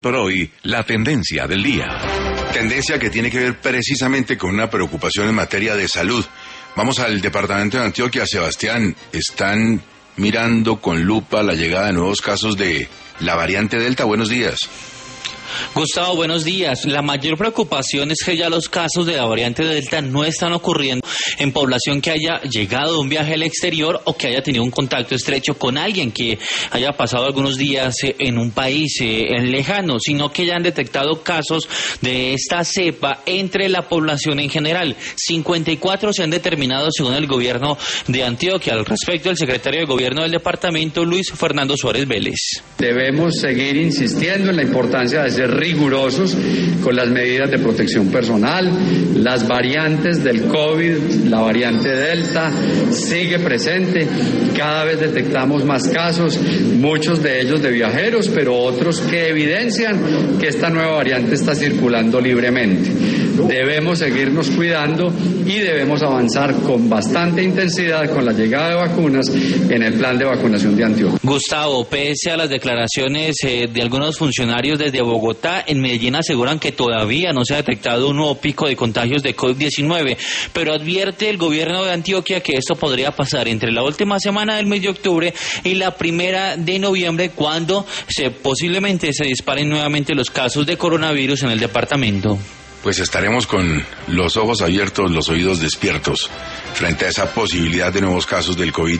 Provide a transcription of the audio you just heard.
Por hoy, la tendencia del día. Tendencia que tiene que ver precisamente con una preocupación en materia de salud. Vamos al departamento de Antioquia. Sebastián, están mirando con lupa la llegada de nuevos casos de la variante Delta. Buenos días. Gustavo, buenos días. La mayor preocupación es que ya los casos de la variante Delta no están ocurriendo en población que haya llegado de un viaje al exterior o que haya tenido un contacto estrecho con alguien que haya pasado algunos días en un país lejano, sino que ya han detectado casos de esta cepa entre la población en general. 54 se han determinado según el gobierno de Antioquia. Al respecto, el secretario de gobierno del departamento, Luis Fernando Suárez Vélez. Debemos seguir insistiendo en la importancia de ser rigurosos con las medidas de protección personal. Las variantes del COVID, la variante Delta, sigue presente. Cada vez detectamos más casos, muchos de ellos de viajeros, pero otros que evidencian que esta nueva variante está circulando libremente. Debemos seguirnos cuidando y debemos avanzar con bastante intensidad con la llegada de vacunas en el plan de vacunación de Antioquia. Gustavo, pese a las declaraciones de algunos funcionarios desde Bogotá, en Medellín aseguran que todavía no se ha detectado un nuevo pico de contagios de COVID-19, pero advierte el gobierno de Antioquia que esto podría pasar entre la última semana del mes de octubre y la primera de noviembre, cuando posiblemente se disparen nuevamente los casos de coronavirus en el departamento. Pues estaremos con los ojos abiertos, los oídos despiertos frente a esa posibilidad de nuevos casos del COVID.